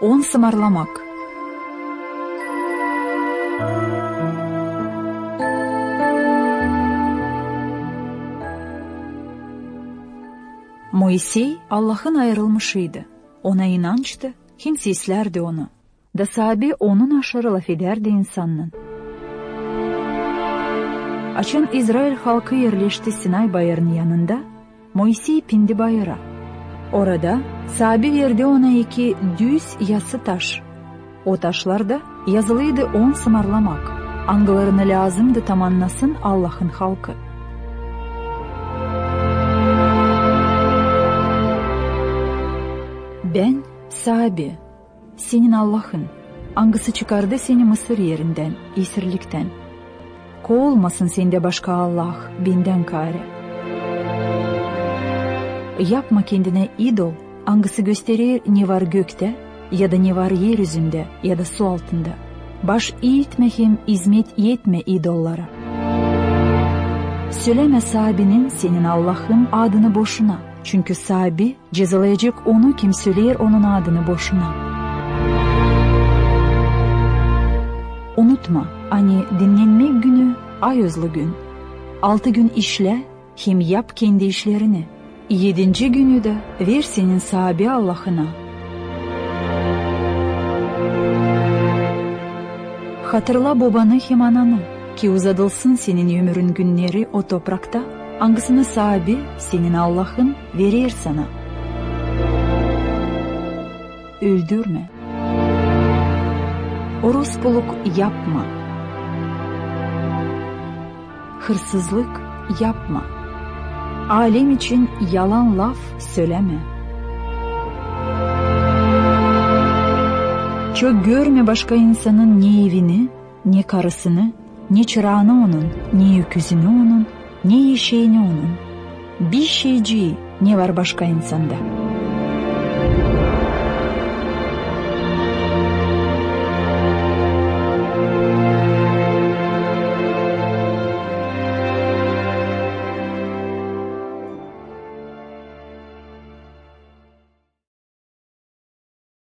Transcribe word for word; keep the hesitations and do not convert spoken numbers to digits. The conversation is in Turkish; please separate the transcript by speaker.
Speaker 1: он сымарламак. Moisey Allah'ın ayrılmışıydı. Ona inançtı, kimse islerdi onu. Da sahibi onun aşırı laf ederdi insanın. Açın İsrail halkı yerleşti Sinay bayırının yanında, Moisey pindi bayıra. Orada sahibi verdi ona iki düz yassı taş. O taşlarda yazılıydı on sımarlamak. Angılarını lazımdı tam anlasın Allah'ın halkı. Ben sahibi, senin Allah'ın, angısı çıkardı seni Mısır yerinden, İsirlikten. Kovulmasın sende başka Allah, benden kare. Yapma kendine idol, angısı gösterir ne var gökte, ya da ne var yeryüzünde, ya da su altında. Baş eğitmehim, hizmet yetme idollara. Söyleme sahibinin senin Allah'ın adını boşuna. Çünkü sahibi cezalayacak onu kim söyler onun adını boşuna. Unutma, hani dinlenme günü ayözlü gün. Altı gün işle, hem yap kendi işlerini. Yedinci günü de ver senin sahibi Allah'ına. Hatırla babanı hem ananı, ki uzadılsın senin ömrün günleri o toprakta. Angısını sahibi senin Allah'ın verir sana. Öldürme. Orospuluk yapma. Hırsızlık yapma. Alem için yalan laf söyleme. Çok görme başka insanın ne evini, ne karısını, ne çırağını onun, ne öküzünü onun, ne eşeğini onun. Bir şeyci ne var başka insanda?